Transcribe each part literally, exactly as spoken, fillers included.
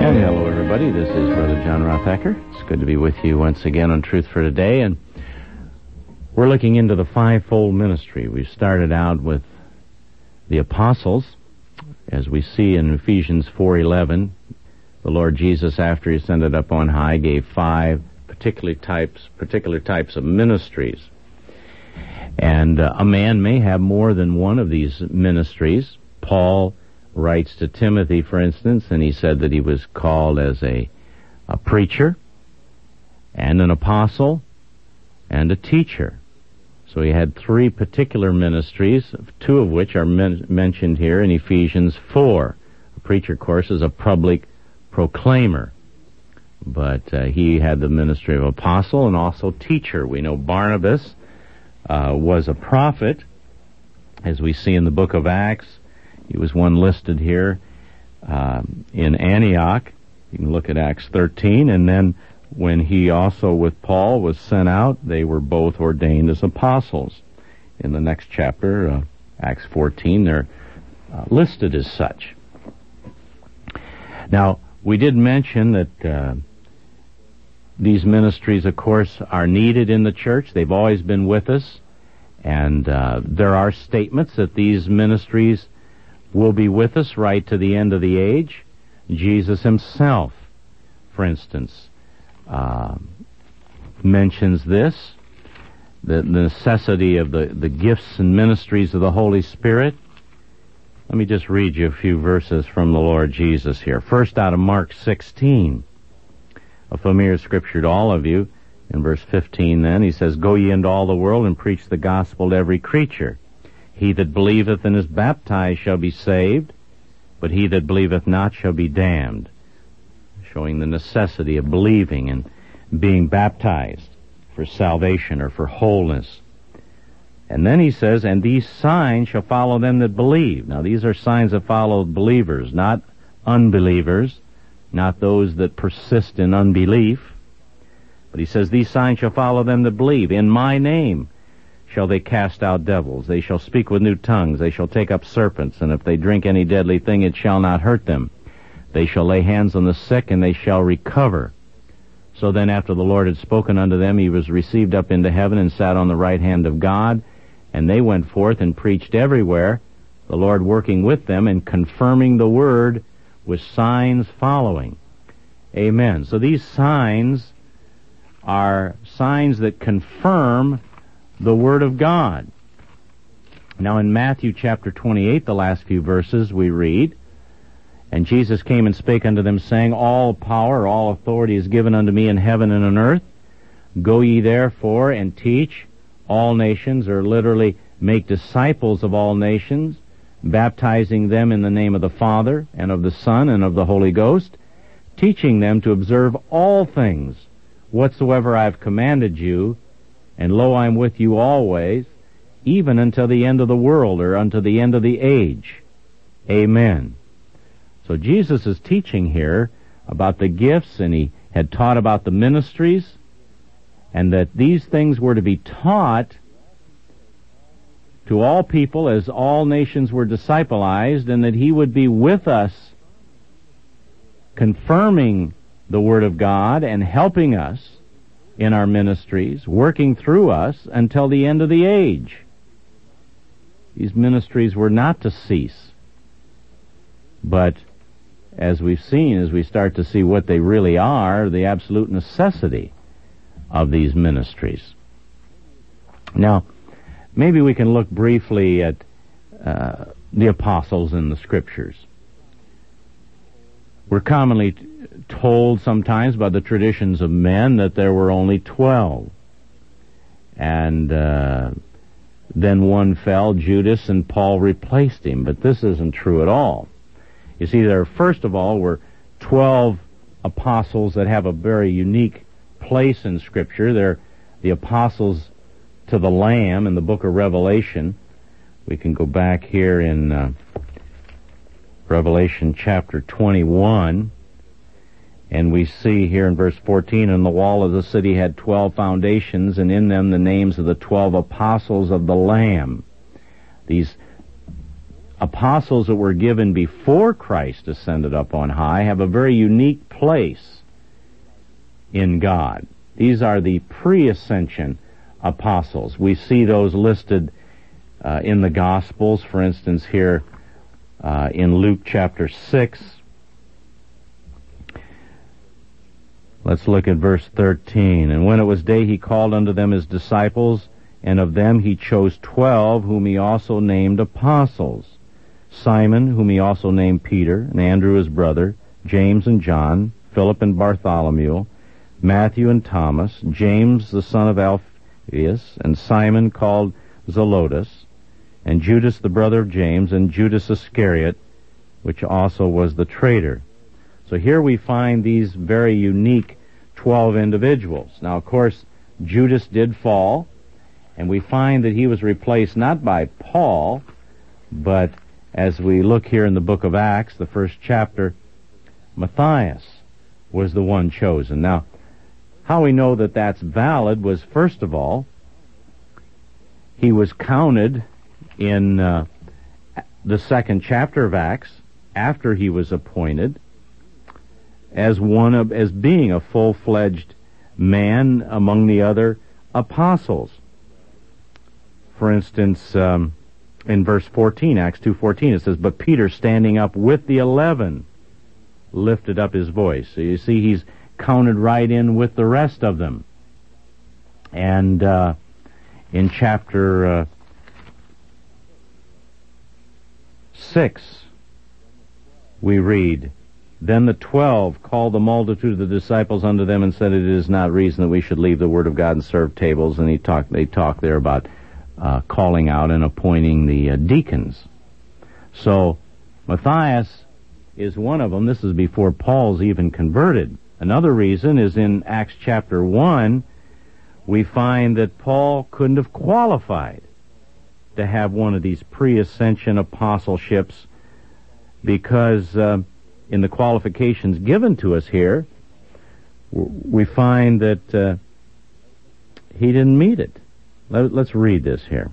And hello, everybody. This is Brother John Rothacker. It's good to be with you once again on Truth for Today. And we're looking into the fivefold ministry. We started out with the apostles. As we see in Ephesians four eleven, the Lord Jesus, after he ascended up on high, gave five particular types, particular types of ministries. And uh, a man may have more than one of these ministries. Paul writes to Timothy, for instance, and he said that he was called as a, a preacher and an apostle and a teacher. So he had three particular ministries, two of which are men- mentioned here in Ephesians four. A preacher, of course, is a public proclaimer, but uh, he had the ministry of apostle and also teacher. We know Barnabas uh, was a prophet, as we see in the book of Acts. He was one listed here uh, in Antioch. You can look at Acts thirteen. And then when he also with Paul was sent out, they were both ordained as apostles. In the next chapter, uh, Acts fourteen, they're uh, listed as such. Now, we did mention that uh, these ministries, of course, are needed in the church. They've always been with us. And uh, there are statements that these ministries will be with us right to the end of the age. Jesus himself, for instance, uh, mentions this, the necessity of the, the gifts and ministries of the Holy Spirit. Let me just read you a few verses from the Lord Jesus here. First, out of Mark sixteen, a familiar scripture to all of you. In verse fifteen then, he says, "Go ye into all the world and preach the gospel to every creature. He that believeth and is baptized shall be saved, but he that believeth not shall be damned." Showing the necessity of believing and being baptized for salvation or for wholeness. And then he says, "And these signs shall follow them that believe." Now these are signs that follow believers, not unbelievers, not those that persist in unbelief. But he says, "These signs shall follow them that believe. In my name shall they cast out devils. They shall speak with new tongues. They shall take up serpents. And if they drink any deadly thing, it shall not hurt them. They shall lay hands on the sick, and they shall recover." So then after the Lord had spoken unto them, he was received up into heaven and sat on the right hand of God. And they went forth and preached everywhere, the Lord working with them and confirming the word with signs following. Amen. So these signs are signs that confirm the Word of God. Now in Matthew chapter twenty-eight, the last few verses, we read, "And Jesus came and spake unto them, saying, All power, all authority is given unto me in heaven and on earth. Go ye therefore and teach all nations," or literally make disciples of all nations, baptizing them in the name of the Father and of the Son and of the Holy Ghost, teaching them to observe all things whatsoever I have commanded you, and lo, I am with you always, even until the end of the world, or unto the end of the age. Amen. So Jesus is teaching here about the gifts, and he had taught about the ministries, and that these things were to be taught to all people as all nations were disciplized, and that he would be with us, confirming the Word of God and helping us in our ministries, working through us until the end of the age. These ministries were not to cease. But as we've seen, as we start to see what they really are, the absolute necessity of these ministries. Now, maybe we can look briefly at uh, the apostles in the Scriptures. We're commonly t- told sometimes by the traditions of men that there were only twelve. And uh, then one fell, Judas, and Paul replaced him. But this isn't true at all. You see, there first of all were twelve apostles that have a very unique place in Scripture. They're the apostles to the Lamb in the book of Revelation. We can go back here in uh, Revelation chapter twenty-one, and we see here in verse fourteen, "And the wall of the city had twelve foundations, and in them the names of the twelve apostles of the Lamb." These apostles that were given before Christ ascended up on high have a very unique place in God. These are the pre-ascension apostles. We see those listed uh, in the Gospels. For instance, here uh, in Luke chapter six, let's look at verse thirteen. And when it was day, he called unto them his disciples, and of them he chose twelve, whom he also named apostles. Simon, whom he also named Peter, and Andrew his brother, James and John, Philip and Bartholomew, Matthew and Thomas, James the son of Alphaeus, and Simon called Zelotes, and Judas the brother of James, and Judas Iscariot, which also was the traitor. So here we find these very unique twelve individuals. Now, of course, Judas did fall, and we find that he was replaced not by Paul, but as we look here in the book of Acts, the first chapter, Matthias was the one chosen. Now, how we know that that's valid was, first of all, he was counted in uh, the second chapter of Acts after he was appointed as one of, as being a full-fledged man among the other apostles. For instance, um, in verse fourteen, Acts two fourteen, it says, "But Peter, standing up with the eleven, lifted up his voice." So you see, he's counted right in with the rest of them. And uh, in chapter uh, six, we read, "Then the twelve called the multitude of the disciples unto them and said, It is not reason that we should leave the word of God and serve tables." And he talked, they talked there about uh, calling out and appointing the uh, deacons. So Matthias is one of them. This is before Paul's even converted. Another reason is in Acts chapter one, we find that Paul couldn't have qualified to have one of these pre-ascension apostleships because uh, in the qualifications given to us here, we find that uh, he didn't meet it. Let, let's read this here.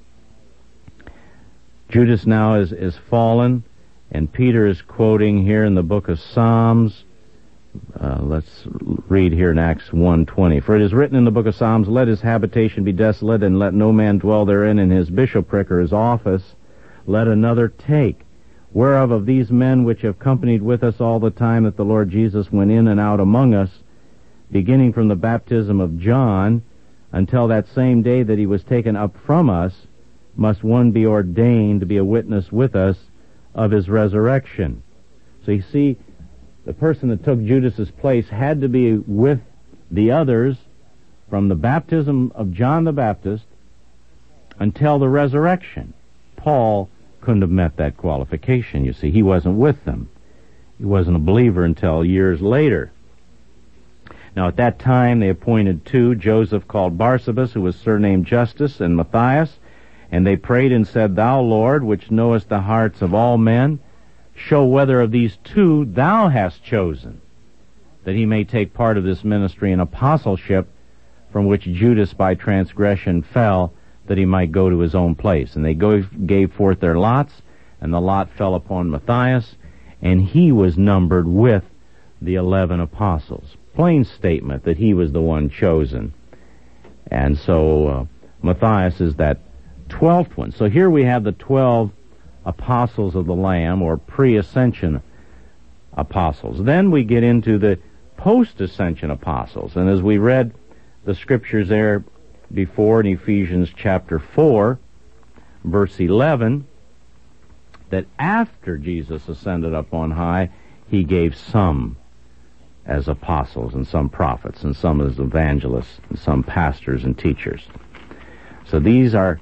Judas now is, is fallen, and Peter is quoting here in the book of Psalms. Uh, let's read here in Acts one twenty. "For it is written in the book of Psalms, Let his habitation be desolate, and let no man dwell therein, in his bishopric or his office let another take. Whereof of these men which have companied with us all the time that the Lord Jesus went in and out among us, beginning from the baptism of John, until that same day that he was taken up from us, must one be ordained to be a witness with us of his resurrection." So you see, the person that took Judas's place had to be with the others from the baptism of John the Baptist until the resurrection. Paul couldn't have met that qualification, you see. He wasn't with them. He wasn't a believer until years later. Now, at that time, they appointed two, Joseph called Barsabas, who was surnamed Justus, and Matthias, and they prayed and said, "Thou, Lord, which knowest the hearts of all men, show whether of these two thou hast chosen, that he may take part of this ministry and apostleship from which Judas by transgression fell, that he might go to his own place." And they go, gave forth their lots, and the lot fell upon Matthias, and he was numbered with the eleven apostles. Plain statement that he was the one chosen. And so uh, Matthias is that twelfth one. So here we have the twelve apostles of the Lamb, or pre-ascension apostles. Then we get into the post-ascension apostles. And as we read the scriptures there before in Ephesians chapter four, verse eleven, that after Jesus ascended up on high, he gave some as apostles, and some prophets, and some as evangelists, and some pastors and teachers. So these are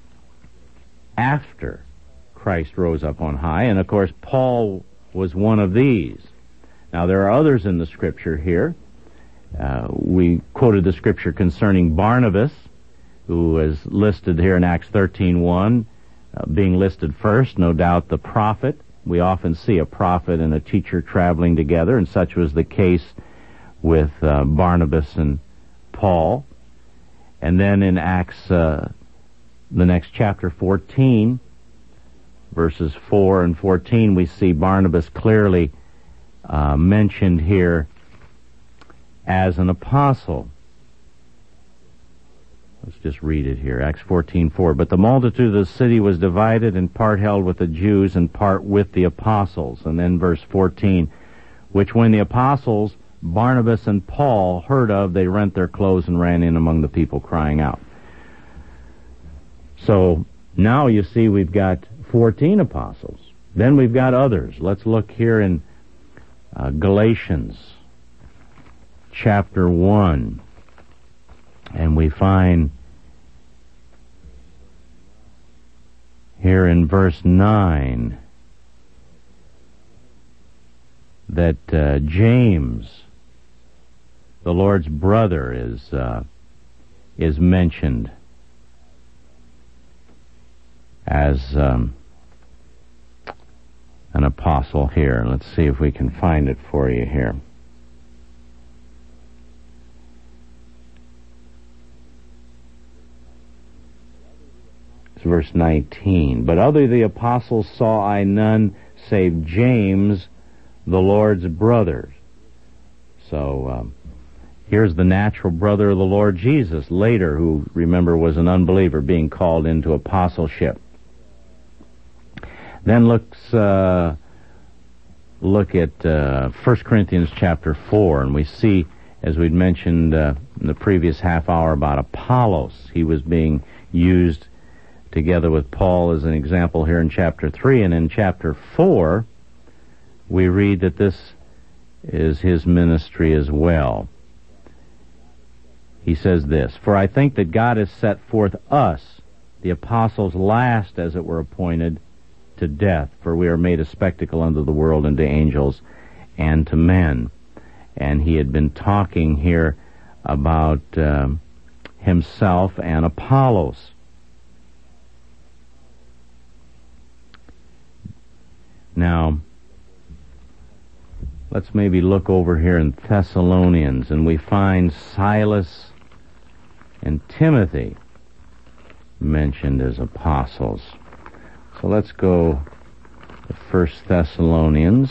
after Christ rose up on high, and of course Paul was one of these. Now there are others in the scripture here. Uh, we quoted the scripture concerning Barnabas, who is listed here in Acts thirteen one, uh, being listed first, no doubt the prophet. We often see a prophet and a teacher traveling together, and such was the case with uh, Barnabas and Paul. And then in Acts, uh, the next chapter, fourteen, verses four and fourteen, we see Barnabas clearly uh, mentioned here as an apostle. Let's just read it here. Acts fourteen four. But the multitude of the city was divided, and part held with the Jews and part with the apostles. And then verse fourteen, which when the apostles, Barnabas and Paul, heard of, they rent their clothes and ran in among the people crying out. So now you see we've got fourteen apostles. Then we've got others. Let's look here in uh, Galatians chapter one. And we find here in verse nine that uh, James, the Lord's brother, is uh, is mentioned as um, an apostle here. Let's see if we can find it for you here. It's verse nineteen. But other the apostles saw I none save James, the Lord's brother. So um, here's the natural brother of the Lord Jesus, later, who, remember, was an unbeliever, being called into apostleship. Then looks, uh, look at uh, First Corinthians chapter four, and we see, as we'd mentioned uh, in the previous half hour, about Apollos. He was being used together with Paul as an example here in chapter three, and in chapter four we read that this is his ministry as well. He says this, For I think that God has set forth us, the apostles, last, as it were, appointed to death, for we are made a spectacle unto the world and to angels and to men. And he had been talking here about um, himself and Apollos. Now, let's maybe look over here in Thessalonians, and we find Silas and Timothy mentioned as apostles. So let's go to First Thessalonians,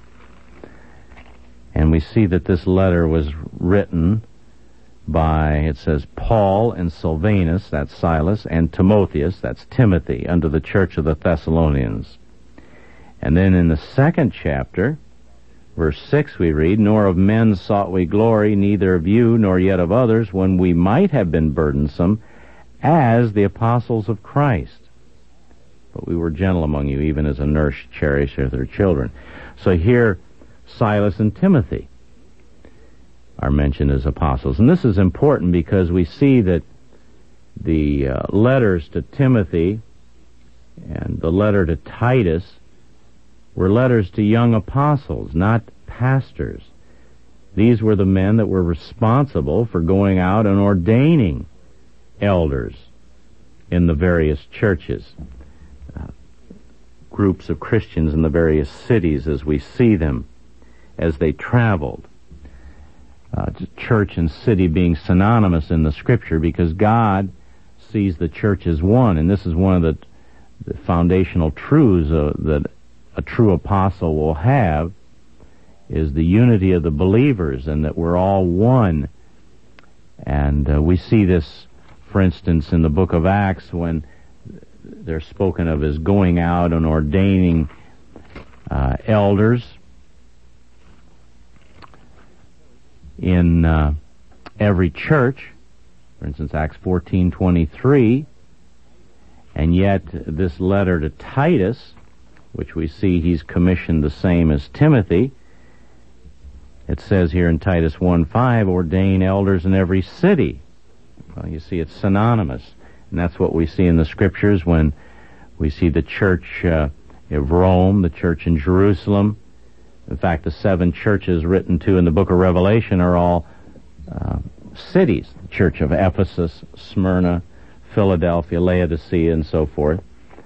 and we see that this letter was written by, it says, Paul and Silvanus, that's Silas, and Timotheus, that's Timothy, unto the church of the Thessalonians. And then in the second chapter, verse six, we read, Nor of men sought we glory, neither of you, nor yet of others, when we might have been burdensome, as the apostles of Christ. But we were gentle among you, even as a nurse cherisheth her children. So here, Silas and Timothy are mentioned as apostles. And this is important because we see that the uh, letters to Timothy and the letter to Titus were letters to young apostles, not pastors. These were the men that were responsible for going out and ordaining elders in the various churches, uh, groups of Christians in the various cities as we see them as they traveled. Uh, church and city being synonymous in the Scripture because God sees the church as one, and this is one of the, the foundational truths uh, that a true apostle will have, is the unity of the believers and that we're all one. And uh, we see this, for instance, in the book of Acts when they're spoken of as going out and ordaining uh, elders in uh, every church. For instance, Acts fourteen twenty-three. And yet this letter to Titus, which we see he's commissioned the same as Timothy, it says here in Titus one five, ordain elders in every city. Well, you see, it's synonymous. And that's what we see in the Scriptures when we see the church uh, of Rome, the church in Jerusalem. In fact, the seven churches written to in the book of Revelation are all uh, cities. The church of Ephesus, Smyrna, Philadelphia, Laodicea, and so forth.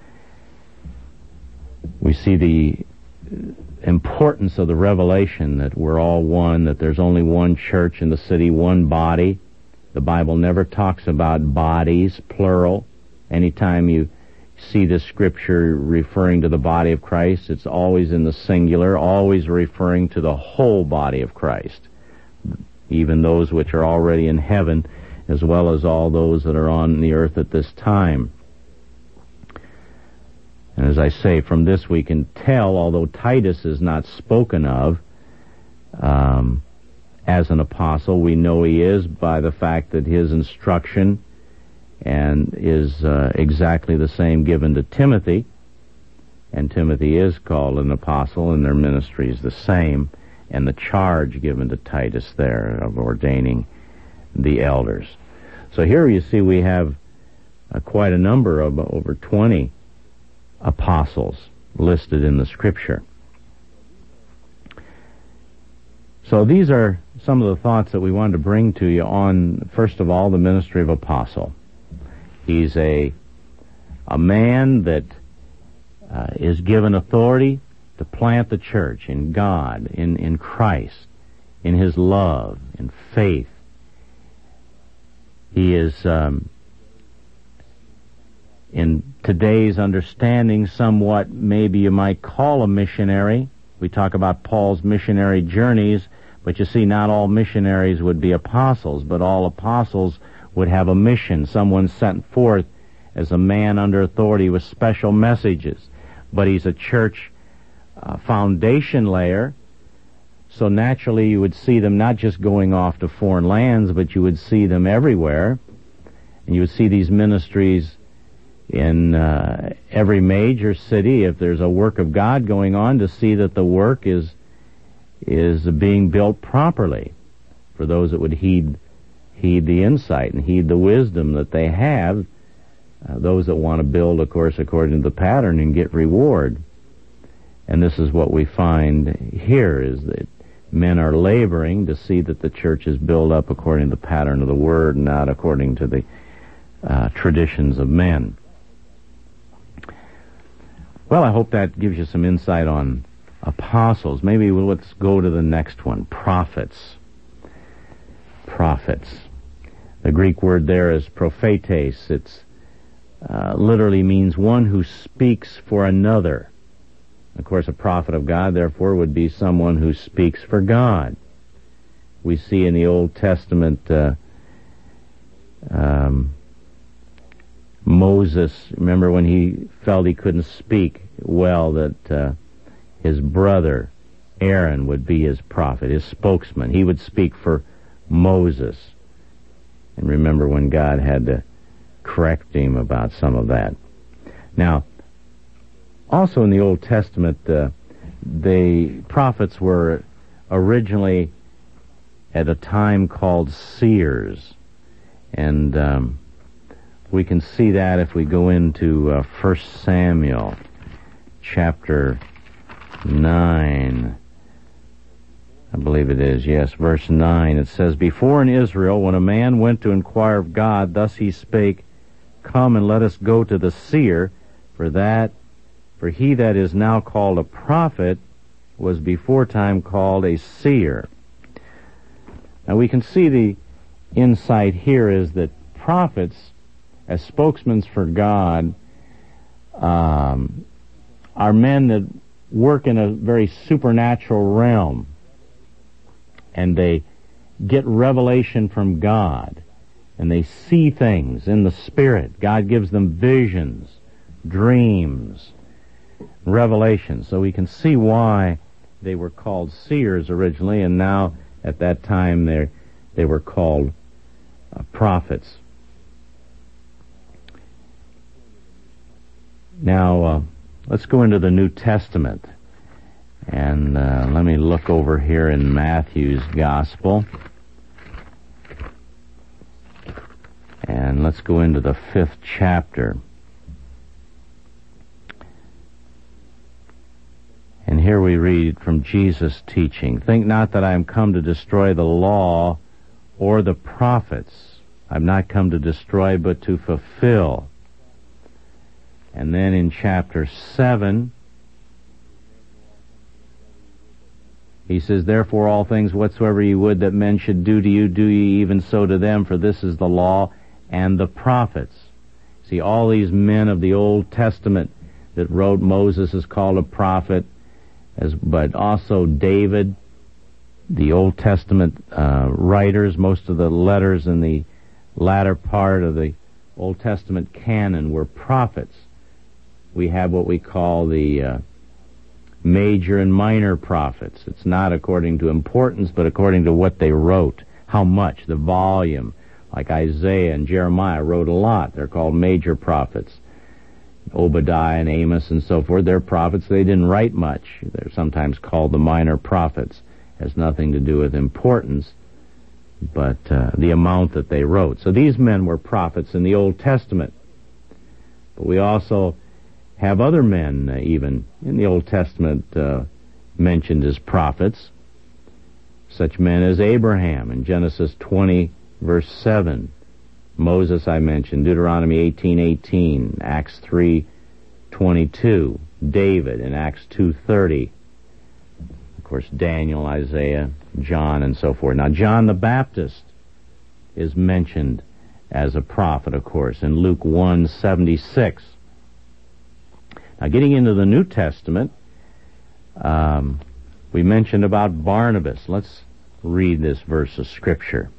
We see the importance of the revelation that we're all one, that there's only one church in the city, one body. The Bible never talks about bodies, plural. Anytime you see this scripture referring to the body of Christ, it's always in the singular, always referring to the whole body of Christ, even those which are already in heaven, as well as all those that are on the earth at this time. And as I say, from this we can tell, although Titus is not spoken of um, as an apostle, we know he is by the fact that his instruction and is uh, exactly the same given to Timothy, and Timothy is called an apostle, and their ministry is the same, and the charge given to Titus there of ordaining the elders. So here you see we have uh, quite a number of over twenty apostles listed in the scripture. So these are some of the thoughts that we wanted to bring to you on, first of all, the ministry of apostle. He's a a man that uh, is given authority to plant the church in God, in, in Christ, in His love, in faith. He is, um, in today's understanding, somewhat maybe you might call a missionary. We talk about Paul's missionary journeys, but you see, not all missionaries would be apostles, but all apostles would have a mission, someone sent forth as a man under authority with special messages. But he's a church uh, foundation layer, so naturally you would see them not just going off to foreign lands, but you would see them everywhere, and you would see these ministries in uh, every major city, if there's a work of God going on, to see that the work is is being built properly for those that would heed heed the insight and heed the wisdom that they have, uh, those that want to build, of course, according to the pattern and get reward. And this is what we find here, is that men are laboring to see that the church is built up according to the pattern of the Word, not according to the uh, traditions of men. Well, I hope that gives you some insight on apostles. Maybe we'll, let's go to the next one, prophets. Prophets. The Greek word there is prophetes. It's uh, literally means one who speaks for another. Of course, a prophet of God, therefore, would be someone who speaks for God. We see in the Old Testament uh, um, Moses, remember when he felt he couldn't speak well, that uh, his brother Aaron would be his prophet, his spokesman. He would speak for Moses. And remember when God had to correct him about some of that. Now, also in the Old Testament, uh, the prophets were originally at a time called seers. And um, we can see that if we go into uh, First Samuel chapter nine. I believe it is, yes, verse nine. It says, "Before in Israel, when a man went to inquire of God, thus he spake, Come and let us go to the seer, for that, for he that is now called a prophet was before time called a seer." Now we can see the insight here is that prophets, as spokesmen for God, um, are men that work in a very supernatural realm, and they get revelation from God, and they see things in the Spirit. God gives them visions, dreams, revelations. So we can see why they were called seers originally, and now at that time they they were called uh, prophets. Now, uh, let's go into the New Testament. And uh, let me look over here in Matthew's Gospel. And let's go into the fifth chapter. And here we read from Jesus' teaching, "Think not that I am come to destroy the law or the prophets. I am not come to destroy, but to fulfill." And then in chapter seven, he says, "Therefore all things whatsoever ye would that men should do to you, do ye even so to them, for this is the law and the prophets." See, all these men of the Old Testament that wrote, Moses is called a prophet, as, but also David, the Old Testament uh, writers, most of the letters in the latter part of the Old Testament canon were prophets. We have what we call the uh, major and minor prophets. It's not according to importance, but according to what they wrote, how much, the volume. Like Isaiah and Jeremiah wrote a lot. They're called major prophets. Obadiah and Amos and so forth, they're prophets. They didn't write much. They're sometimes called the minor prophets. Has nothing to do with importance, but uh, the amount that they wrote. So these men were prophets in the Old Testament. But we also have other men, uh, even in the Old Testament, uh, mentioned as prophets. Such men as Abraham in Genesis twenty, verse seven. Moses, I mentioned, Deuteronomy eighteen eighteen, Acts three twenty-two, David in Acts two thirty. Of course, Daniel, Isaiah, John, and so forth. Now, John the Baptist is mentioned as a prophet, of course, in Luke one seventy-six. Now, getting into the New Testament, um, we mentioned about Barnabas. Let's read this verse of Scripture.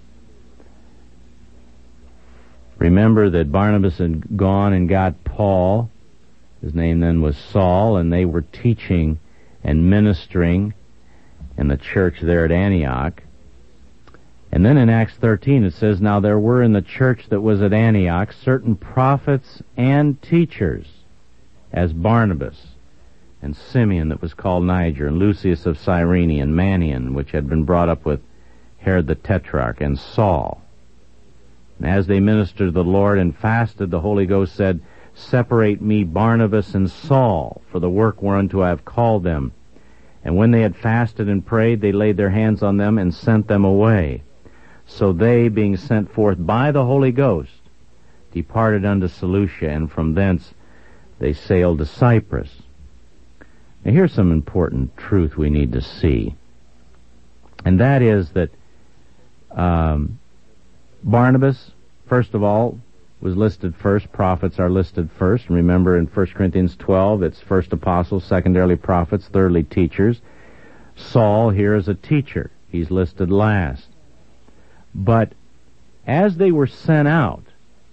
Remember that Barnabas had gone and got Paul. His name then was Saul, and they were teaching and ministering in the church there at Antioch. And then in Acts thirteen it says, Now there were in the church that was at Antioch certain prophets and teachers, as Barnabas, and Simeon that was called Niger, and Lucius of Cyrene, and Manaen, which had been brought up with Herod the Tetrarch, and Saul. And as they ministered to the Lord and fasted, the Holy Ghost said, Separate me Barnabas and Saul for the work whereunto I have called them. And when they had fasted and prayed, they laid their hands on them and sent them away. So they, being sent forth by the Holy Ghost, departed unto Seleucia, and from thence they sailed to Cyprus. Now here's some important truth we need to see. And that is that um, Barnabas, first of all, was listed first. Prophets are listed first. And remember in First Corinthians twelve, it's first apostles, secondarily prophets, thirdly teachers. Saul here is a teacher. He's listed last. But as they were sent out,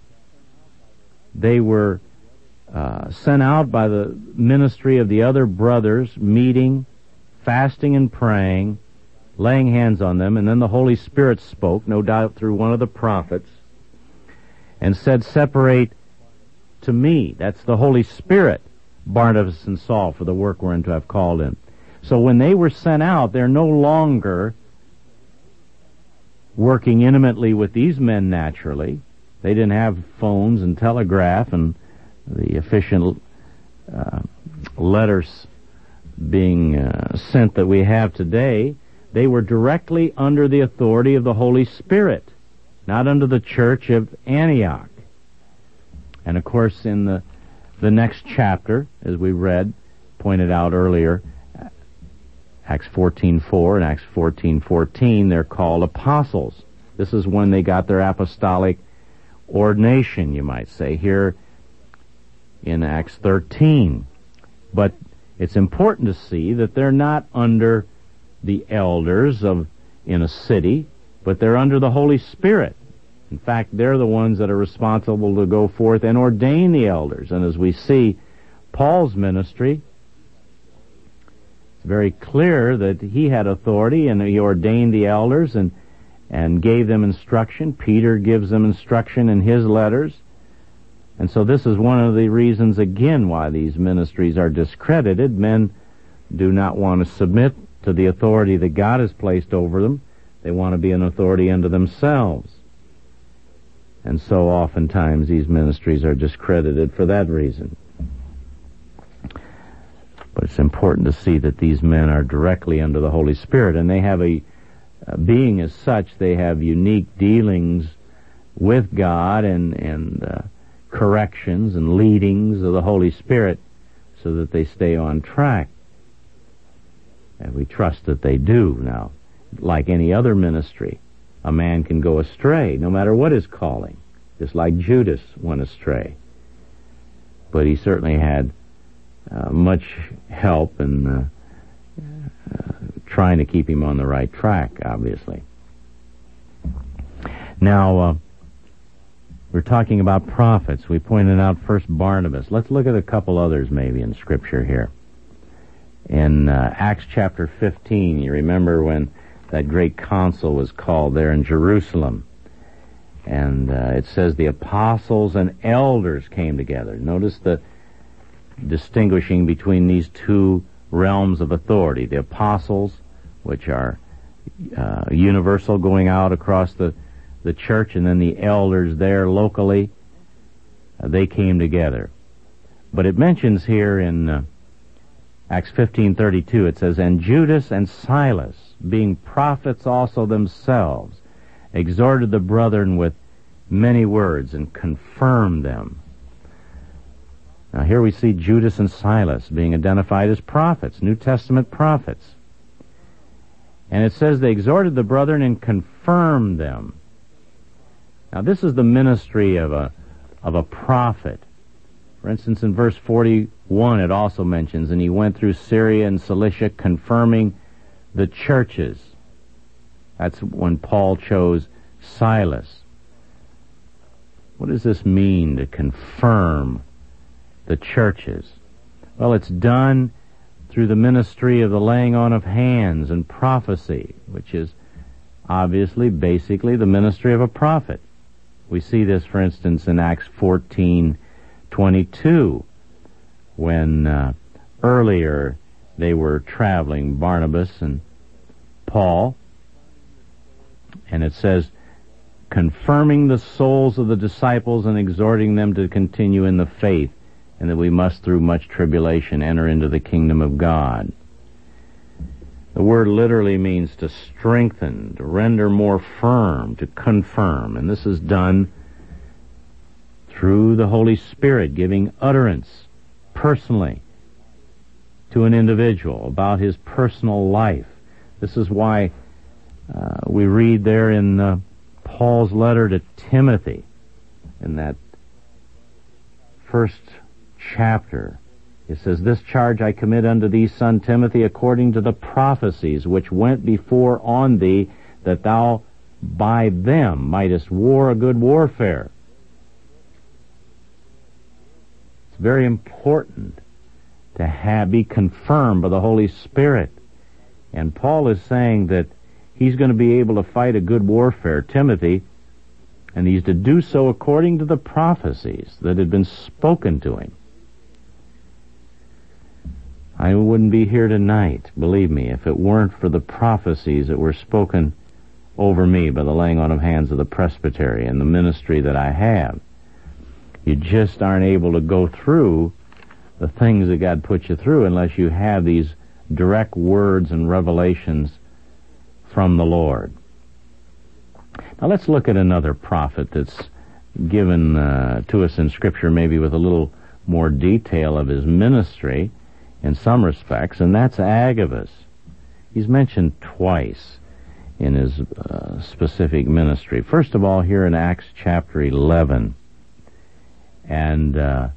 they were uh, sent out by the ministry of the other brothers, meeting, fasting and praying, laying hands on them, and then the Holy Spirit spoke, no doubt through one of the prophets, and said, Separate to me, that's the Holy Spirit, Barnabas and Saul for the work whereunto I've called him. So when they were sent out, they're no longer working intimately with these men naturally. They didn't have phones and telegraph and the efficient uh, letters being uh, sent that we have today. They were directly under the authority of the Holy Spirit, not under the church of Antioch. And of course in the the next chapter, as we read, pointed out earlier, Acts fourteen four and Acts fourteen fourteen, they're called apostles. This is when they got their apostolic ordination, you might say, here in Acts thirteen. But it's important to see that they're not under the elders of in a city, but they're under the Holy Spirit. In fact, they're the ones that are responsible to go forth and ordain the elders. And as we see, Paul's ministry, it's very clear that he had authority and he ordained the elders and and gave them instruction. Peter gives them instruction in his letters. And so this is one of the reasons, again, why these ministries are discredited. Men do not want to submit to the authority that God has placed over them. They want to be an authority unto themselves. And so oftentimes these ministries are discredited for that reason. But it's important to see that these men are directly under the Holy Spirit, and they have a, uh, being as such, they have unique dealings with God and, and uh, corrections and leadings of the Holy Spirit so that they stay on track. And we trust that they do. Now, like any other ministry, a man can go astray, no matter what his calling, just like Judas went astray. but he certainly had uh, much help in uh, uh, trying to keep him on the right track, obviously. Now, uh, we're talking about prophets. We pointed out first Barnabas. Let's look at a couple others maybe in Scripture here. In uh, Acts chapter fifteen, you remember when that great council was called there in Jerusalem. And uh, it says the apostles and elders came together. Notice the distinguishing between these two realms of authority. The apostles, which are uh, universal, going out across the, the church, and then the elders there locally, uh, they came together. But it mentions here in uh, Acts fifteen thirty-two, it says, "And Judas and Silas, being prophets also themselves, exhorted the brethren with many words and confirmed them." Now here we see Judas and Silas being identified as prophets, New Testament prophets. And it says they exhorted the brethren and confirmed them. Now this is the ministry of a of a prophet. For instance, in verse forty-one it also mentions, "And he went through Syria and Cilicia, confirming the churches." That's when Paul chose Silas. What does this mean, to confirm the churches? Well, it's done through the ministry of the laying on of hands and prophecy, which is obviously, basically, the ministry of a prophet. We see this, for instance, in Acts fourteen twenty-two, when uh, earlier they were traveling, Barnabas and Paul, and it says, confirming the souls of the disciples and exhorting them to continue in the faith, and that we must through much tribulation enter into the kingdom of God. The word literally means to strengthen, to render more firm, to confirm, and this is done through the Holy Spirit giving utterance personally to an individual about his personal life. This is why uh, we read there in uh, Paul's letter to Timothy, in that first chapter, it says, "This charge I commit unto thee, son Timothy, according to the prophecies which went before on thee, that thou by them mightest war a good warfare." It's very important to have, be confirmed by the Holy Spirit. And Paul is saying that he's going to be able to fight a good warfare, Timothy, and he's to do so according to the prophecies that had been spoken to him. I wouldn't be here tonight, believe me, if it weren't for the prophecies that were spoken over me by the laying on of hands of the presbytery and the ministry that I have. You just aren't able to go through the things that God put you through unless you have these direct words and revelations from the Lord. Now let's look at another prophet that's given uh, to us in Scripture, maybe with a little more detail of his ministry in some respects, and that's Agabus. He's mentioned twice in his uh, specific ministry. First of all, here in Acts chapter eleven, and uh,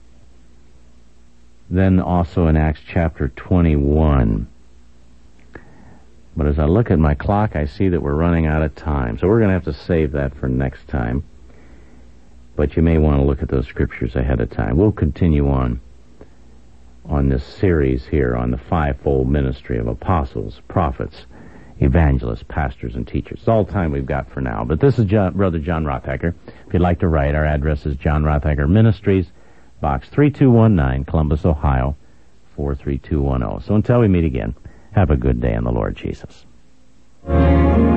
then also in Acts chapter twenty-one. But as I look at my clock, I see that we're running out of time, so we're going to have to save that for next time. But you may want to look at those scriptures ahead of time. We'll continue on on this series here on the fivefold ministry of apostles, prophets, evangelists, pastors, and teachers. It's all the time we've got for now. But this is John, Brother John Rothacker. If you'd like to write, our address is John Rothacker Ministries, Box three two one nine, Columbus, Ohio, four three two one zero. So until we meet again, have a good day in the Lord Jesus.